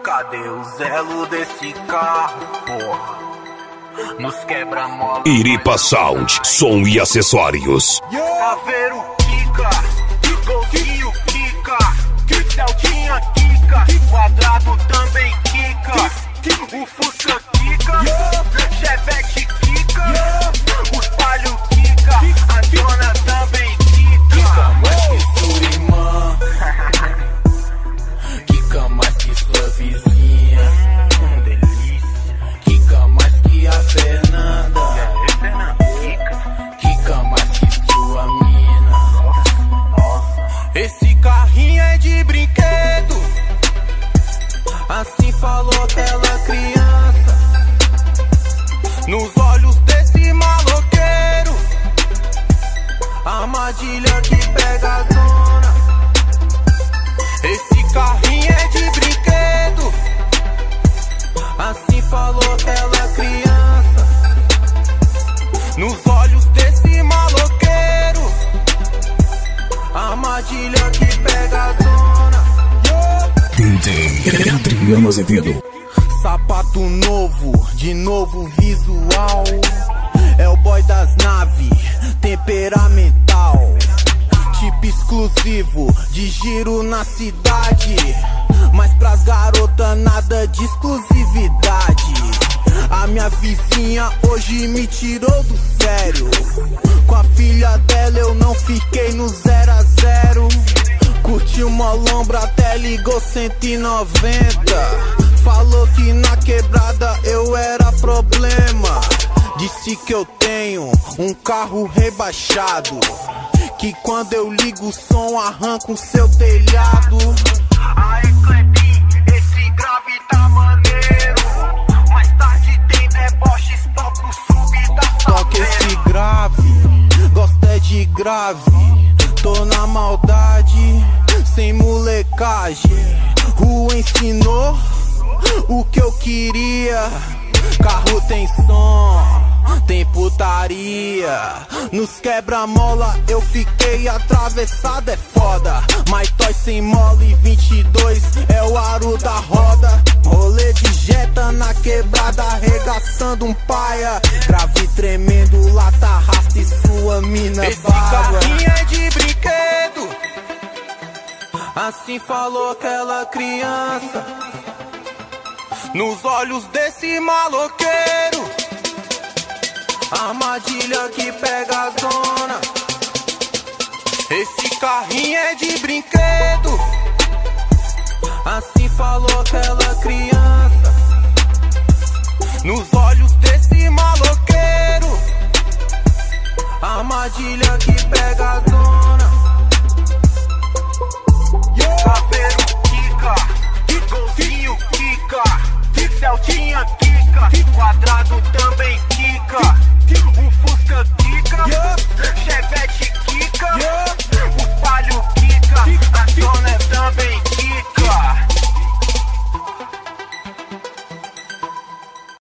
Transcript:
Cadê o zelo desse carro, porra? Nos quebra-mola. Iripa Sound, som e acessórios. Saveiro quica, golzinho quica, Celtinha quica, quadrado também quica, o Fusca quica, Chevette quica, os palio quica, a dona também quica. Mais que sua irmã, quica mais que sua vizinha, Delícia. quica mais que a Fernanda, quica mais que sua mina. Esse carrinho é de brinquedo, assim falou aquela criança. Nos olhos desse maloqueiro, armadilha que pega a zona. Esse carrinho é de brinquedo, assim falou aquela criança. Nos olhos desse maloqueiro, armadilha que pega a zona. DJ Adriano Azevedo. Sapato novo, de novo visual. É o boy das naves, temperamental. Tipo exclusivo, de giro na cidade. Mas pras garotas nada de exclusividade. A minha vizinha hoje me tirou do sério. Com a filha dela eu não fiquei no 0 a 0. Curtiu uma lombra até ligou 190. Falou que na quebrada eu era problema. Disse que eu tenho um carro rebaixado, que quando eu ligo o som arranca o seu telhado. Aê, Clebinho, esse grave tá maneiro. Mais tarde tem deboches, toca o sub da Toca esse grave, gosto é de grave. Tô na maldade, sem molecagem. Rua ensinou o que eu queria. Carro tem som, tem putaria. Nos quebra-mola eu fiquei atravessado, é foda. Mas toy sem mole 22 é o aro da roda. Rolê de jeta na quebrada, arregaçando um paia. Grave tremendo, lata rasta e sua mina Esse barba. carrinho é de brinquedo, assim falou aquela criança. Nos olhos desse maloqueiro, armadilha que pega a zona. Esse carrinho é de brinquedo, assim falou aquela criança. Nos olhos desse maloqueiro, armadilha que pega a zona. Saveiro quica, golzinho quica, Celtinha quica, quadrado também